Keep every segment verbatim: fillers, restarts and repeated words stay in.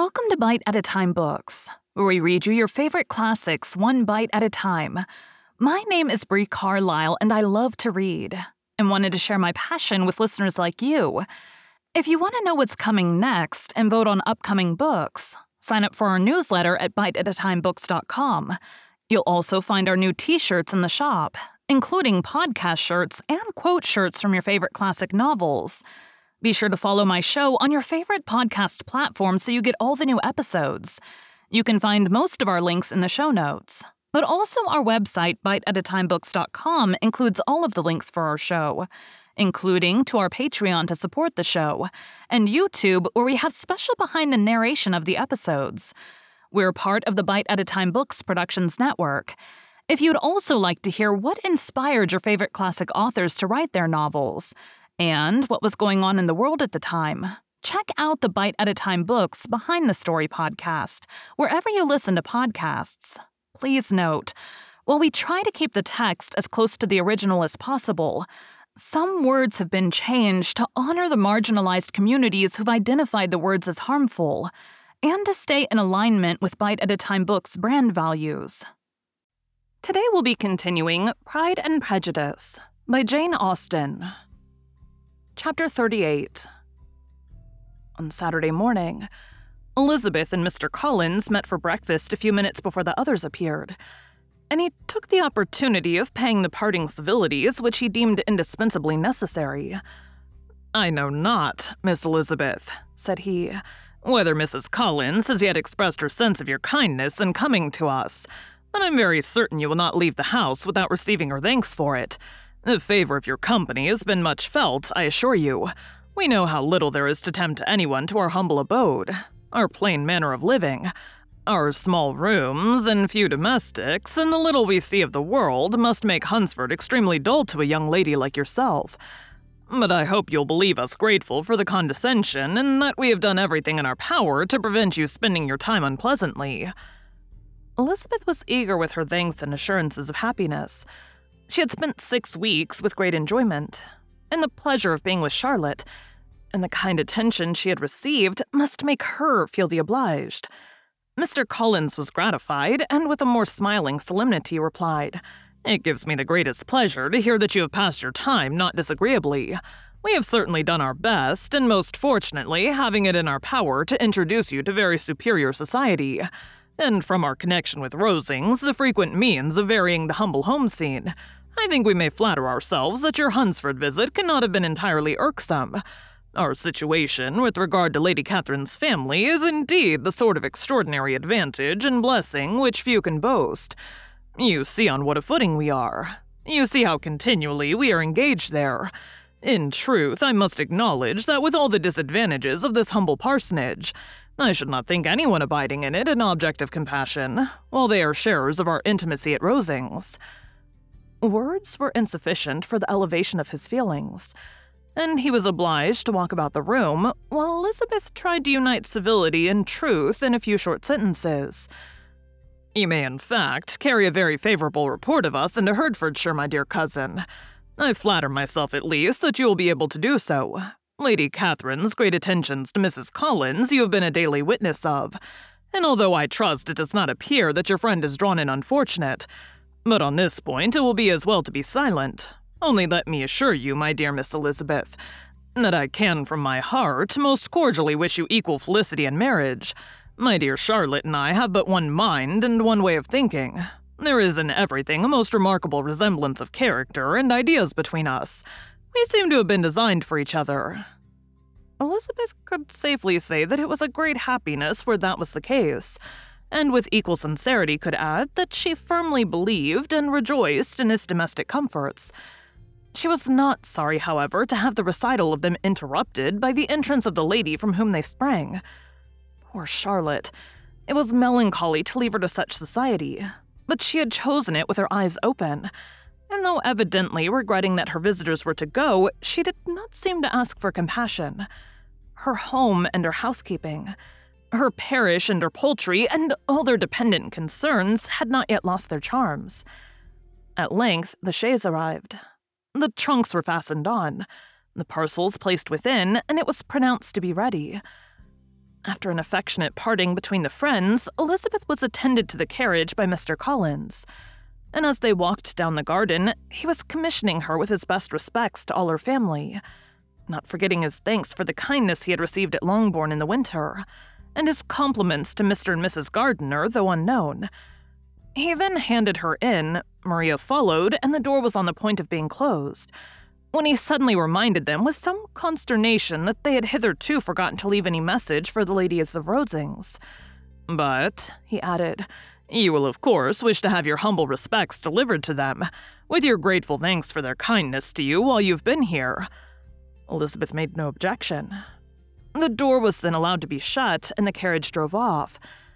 Welcome to Bite at a Time Books, where we read you your favorite classics one bite at a time. My name is Brie Carlisle, and I love to read, and wanted to share my passion with listeners like you. If you want to know what's coming next and vote on upcoming books, sign up for our newsletter at bite at a time books dot com. You'll also find our new t-shirts in the shop, including podcast shirts and quote shirts from your favorite classic novels. Be sure to follow my show on your favorite podcast platform so you get all the new episodes. You can find most of our links in the show notes, but also our website, bite at a time books dot com, includes all of the links for our show, including to our Patreon to support the show, and YouTube, where we have special behind the narration of the episodes. We're part of the Bite at a Time Books Productions Network. If you'd also like to hear what inspired your favorite classic authors to write their novels, and what was going on in the world at the time, check out the Bite at a Time Books Behind the Story podcast, wherever you listen to podcasts. Please note, while we try to keep the text as close to the original as possible, some words have been changed to honor the marginalized communities who've identified the words as harmful, and to stay in alignment with Bite at a Time Books' brand values. Today we'll be continuing Pride and Prejudice by Jane Austen. Chapter thirty-eight. On Saturday morning, Elizabeth and Mister Collins met for breakfast a few minutes before the others appeared, and he took the opportunity of paying the parting civilities which he deemed indispensably necessary. "I know not, Miss Elizabeth," said he, "whether Missus Collins has yet expressed her sense of your kindness in coming to us, but I'm very certain you will not leave the house without receiving her thanks for it. The favor of your company has been much felt, I assure you. We know how little there is to tempt anyone to our humble abode, our plain manner of living. Our small rooms and few domestics, and the little we see of the world, must make Hunsford extremely dull to a young lady like yourself. But I hope you'll believe us grateful for the condescension, and that we have done everything in our power to prevent you spending your time unpleasantly." Elizabeth was eager with her thanks and assurances of happiness. She had spent six weeks with great enjoyment, and the pleasure of being with Charlotte, and the kind attention she had received must make her feel the obliged. Mister Collins was gratified, and with a more smiling solemnity replied, "It gives me the greatest pleasure to hear that you have passed your time not disagreeably. We have certainly done our best, and most fortunately having it in our power to introduce you to very superior society, and from our connection with Rosings, the frequent means of varying the humble home scene, I think we may flatter ourselves that your Hunsford visit cannot have been entirely irksome. Our situation with regard to Lady Catherine's family is indeed the sort of extraordinary advantage and blessing which few can boast. You see on what a footing we are. You see how continually we are engaged there. In truth, I must acknowledge that with all the disadvantages of this humble parsonage, I should not think anyone abiding in it an object of compassion, while they are sharers of our intimacy at Rosings." Words were insufficient for the elevation of his feelings, and he was obliged to walk about the room, while Elizabeth tried to unite civility and truth in a few short sentences. "You may, in fact, carry a very favorable report of us into Hertfordshire, my dear cousin. I flatter myself, at least, that you will be able to do so. Lady Catherine's great attentions to Missus Collins you have been a daily witness of, and although I trust it does not appear that your friend is drawn in unfortunate, but on this point it will be as well to be silent. Only let me assure you, my dear Miss Elizabeth, that I can from my heart most cordially wish you equal felicity in marriage. My dear Charlotte and I have but one mind and one way of thinking. There is in everything a most remarkable resemblance of character and ideas between us. We seem to have been designed for each other." Elizabeth could safely say that it was a great happiness where that was the case, and with equal sincerity could add that she firmly believed and rejoiced in his domestic comforts. She was not sorry, however, to have the recital of them interrupted by the entrance of the lady from whom they sprang. Poor Charlotte! It was melancholy to leave her to such society, but she had chosen it with her eyes open, and though evidently regretting that her visitors were to go, she did not seem to ask for compassion. Her home and her housekeeping, her parish and her poultry, and all their dependent concerns had not yet lost their charms. At length, the chaise arrived. The trunks were fastened on, the parcels placed within, and it was pronounced to be ready. After an affectionate parting between the friends, Elizabeth was attended to the carriage by Mister Collins. And as they walked down the garden, he was commissioning her with his best respects to all her family, not forgetting his thanks for the kindness he had received at Longbourn in the winter, and his compliments to Mister and Missus Gardiner, though unknown. He then handed her in, Maria followed, and the door was on the point of being closed, when he suddenly reminded them with some consternation that they had hitherto forgotten to leave any message for the ladies of Rosings. "But," he added, "you will of course wish to have your humble respects delivered to them, with your grateful thanks for their kindness to you while you've been here." Elizabeth made no objection. The door was then allowed to be shut, and the carriage drove off.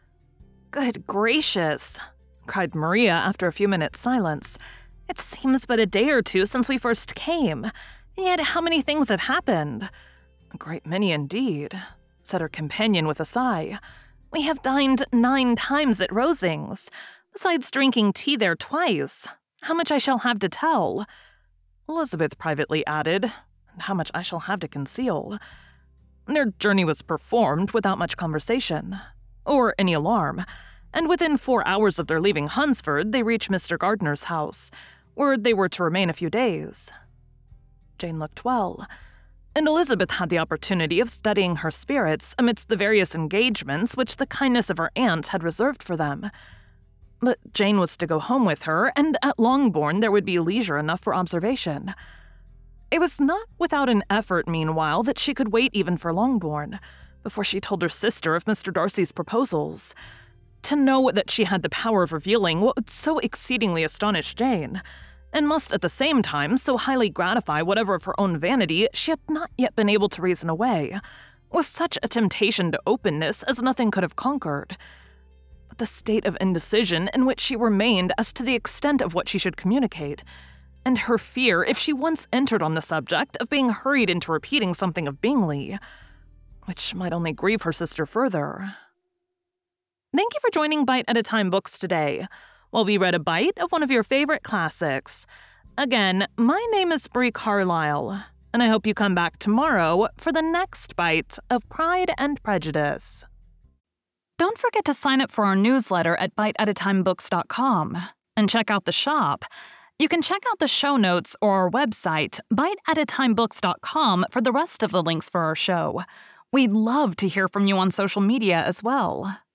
"Good gracious," cried Maria after a few minutes' silence. "It seems but a day or two since we first came, and yet how many things have happened." "A great many indeed," said her companion with a sigh. "We have dined nine times at Rosings, besides drinking tea there twice. How much I shall have to tell," Elizabeth privately added, "and how much I shall have to conceal." Their journey was performed without much conversation, or any alarm, and within four hours of their leaving Hunsford, they reached Mister Gardiner's house, where they were to remain a few days. Jane looked well, and Elizabeth had the opportunity of studying her spirits amidst the various engagements which the kindness of her aunt had reserved for them. But Jane was to go home with her, and at Longbourn there would be leisure enough for observation. It was not without an effort, meanwhile, that she could wait even for Longbourn, before she told her sister of Mister Darcy's proposals. To know that she had the power of revealing what would so exceedingly astonish Jane, and must at the same time so highly gratify whatever of her own vanity she had not yet been able to reason away, was such a temptation to openness as nothing could have conquered. But the state of indecision in which she remained as to the extent of what she should communicate, and her fear, if she once entered on the subject, of being hurried into repeating something of Bingley, which might only grieve her sister further. Thank you for joining Bite at a Time Books today, while we read a bite of one of your favorite classics. Again, my name is Brie Carlisle, and I hope you come back tomorrow for the next bite of Pride and Prejudice. Don't forget to sign up for our newsletter at bite at a time books dot com and check out the shop. You can check out the show notes or our website, bite at a time books dot com, for the rest of the links for our show. We'd love to hear from you on social media as well.